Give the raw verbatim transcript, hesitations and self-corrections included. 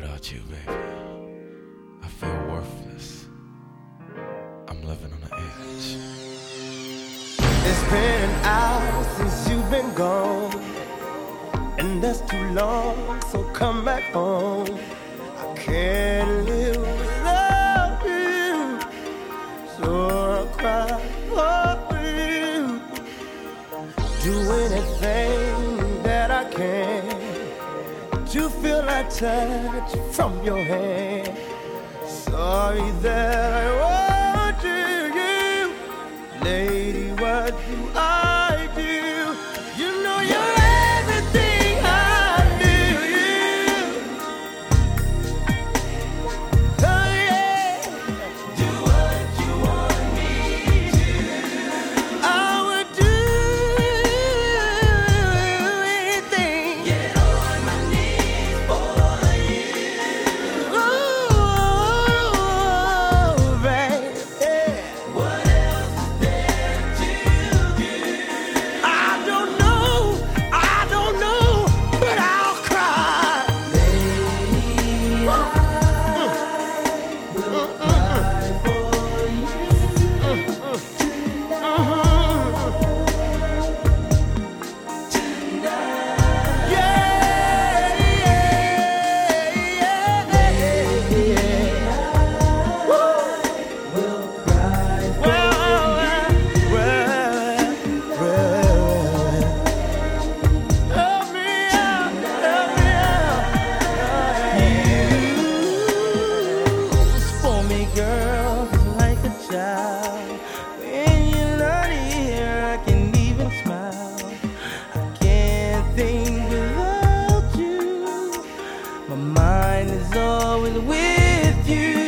Without you, baby, I feel worthless. I'm living on the edge. It's been an hour since you've been gone, and that's too long, so come back home. I can't live without you, so I cry for you. Do anything that I can to feel that touch from your hand. Sorry that I want you, lady, what do I do? You know you're everything I need. Oh yeah. Do what you want me to. I would do anything. Get on my knees for you. Oh, baby. What else is there to do? I don't know, I don't know, but I'll cry. Lady, I will cry for you tonight. Yeah, yeah, yeah, yeah. Woo. Will cry for you. Well, well, well. Help me out, help me out. You spoil me, girl, like a child. When you're not here, I can't even smile. I can't think without you. My mind is always with you.